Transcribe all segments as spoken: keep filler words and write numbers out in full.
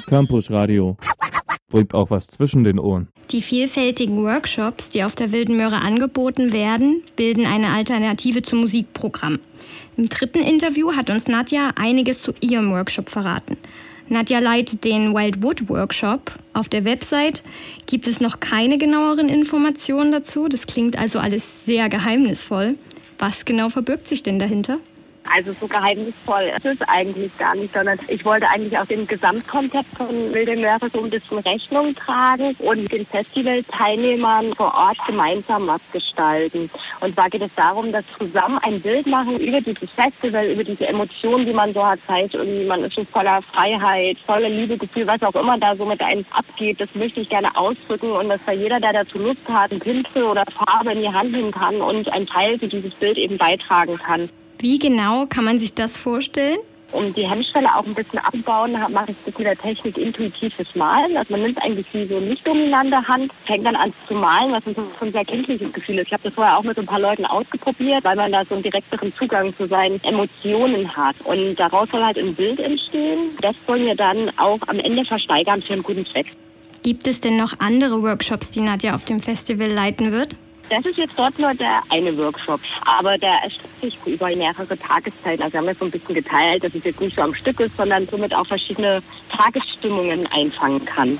Campus Radio. Bringt auch was zwischen den Ohren. Die vielfältigen Workshops, die auf der Wilden Möhre angeboten werden, bilden eine Alternative zum Musikprogramm. Im dritten Interview hat uns Nadja einiges zu ihrem Workshop verraten. Nadja leitet den Wildwood Workshop. Auf der Website gibt es noch keine genaueren Informationen dazu. Das klingt also alles sehr geheimnisvoll. Was genau verbirgt sich denn dahinter? Also so geheimnisvoll ist es eigentlich gar nicht, sondern ich wollte eigentlich auch dem Gesamtkonzept von Wilde Möhre so ein bisschen Rechnung tragen und den Festivalteilnehmern vor Ort gemeinsam was gestalten. Und zwar geht es darum, dass zusammen ein Bild machen über dieses Festival, über diese Emotionen, die man so hat, heißt irgendwie, man ist schon voller Freiheit, voller Liebegefühl, was auch immer da so mit einem abgeht, das möchte ich gerne ausdrücken und dass da jeder, der dazu Lust hat, einen Pinsel oder Farbe in die Hand nehmen kann und einen Teil für dieses Bild eben beitragen kann. Wie genau kann man sich das vorstellen? Um die Hemmschwelle auch ein bisschen abzubauen, mache ich das mit der Technik intuitives Malen. Also man nimmt eigentlich wie so eine nicht dominante Hand, fängt dann an zu malen, was so ein sehr kindliches Gefühl ist. Ich habe das vorher auch mit so ein paar Leuten ausprobiert, weil man da so einen direkteren Zugang zu seinen Emotionen hat. Und daraus soll halt ein Bild entstehen. Das wollen wir dann auch am Ende versteigern für einen guten Zweck. Gibt es denn noch andere Workshops, die Nadja auf dem Festival leiten wird? Das ist jetzt dort nur der eine Workshop, aber der erstreckt sich über mehrere Tageszeiten. Also wir haben das so ein bisschen geteilt, dass es jetzt nicht so am Stück ist, sondern somit auch verschiedene Tagesstimmungen einfangen kann.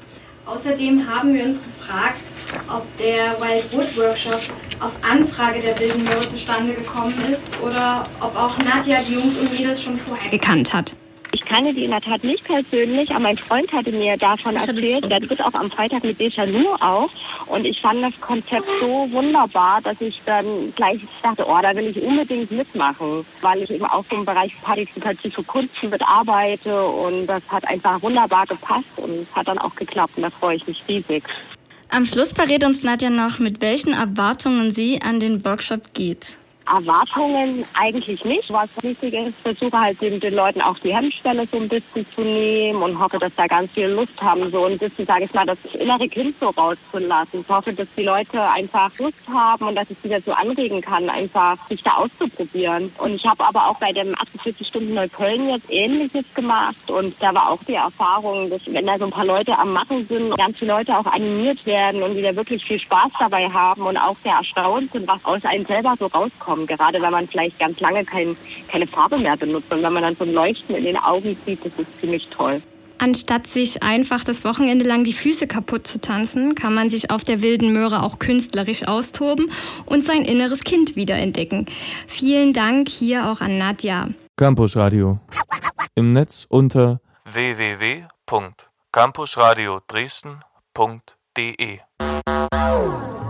Außerdem haben wir uns gefragt, ob der Wildwood Workshop auf Anfrage der Wilden Möhre zustande gekommen ist oder ob auch Nadja die Jungs und Mädels schon vorher gekannt hat. Ich kannte die in der Tat nicht persönlich, aber mein Freund hatte mir davon erzählt. Der tritt auch am Freitag mit Déjà Nur auf. Und ich fand das Konzept so wunderbar, dass ich dann gleich dachte, oh, da will ich unbedingt mitmachen. Weil ich eben auch so im Bereich partizipative Kunst mit arbeite. Und das hat einfach wunderbar gepasst und hat dann auch geklappt. Und da freue ich mich riesig. Am Schluss verrät uns Nadja noch, mit welchen Erwartungen sie an den Workshop geht. Erwartungen eigentlich nicht. Was wichtig ist, versuche halt den, den Leuten auch die Hemmschwelle so ein bisschen zu nehmen und hoffe, dass da ganz viel Lust haben, so ein bisschen, sage ich mal, das innere Kind so rauszulassen. Ich hoffe, dass die Leute einfach Lust haben und dass ich sie dazu anregen kann, einfach sich da auszuprobieren. Und ich habe aber auch bei dem achtundvierzig Stunden Neukölln jetzt Ähnliches gemacht und da war auch die Erfahrung, dass wenn da so ein paar Leute am Machen sind, ganz viele Leute auch animiert werden und die da wirklich viel Spaß dabei haben und auch sehr erstaunt sind, was aus einem selber so rauskommt. Gerade wenn man vielleicht ganz lange kein, keine Farbe mehr benutzt und wenn man dann so ein Leuchten in den Augen sieht, das ist ziemlich toll. Anstatt sich einfach das Wochenende lang die Füße kaputt zu tanzen, kann man sich auf der Wilden Möhre auch künstlerisch austoben und sein inneres Kind wiederentdecken. Vielen Dank hier auch an Nadja. Campus Radio. Im Netz unter w w w punkt campusradio dresden punkt d e.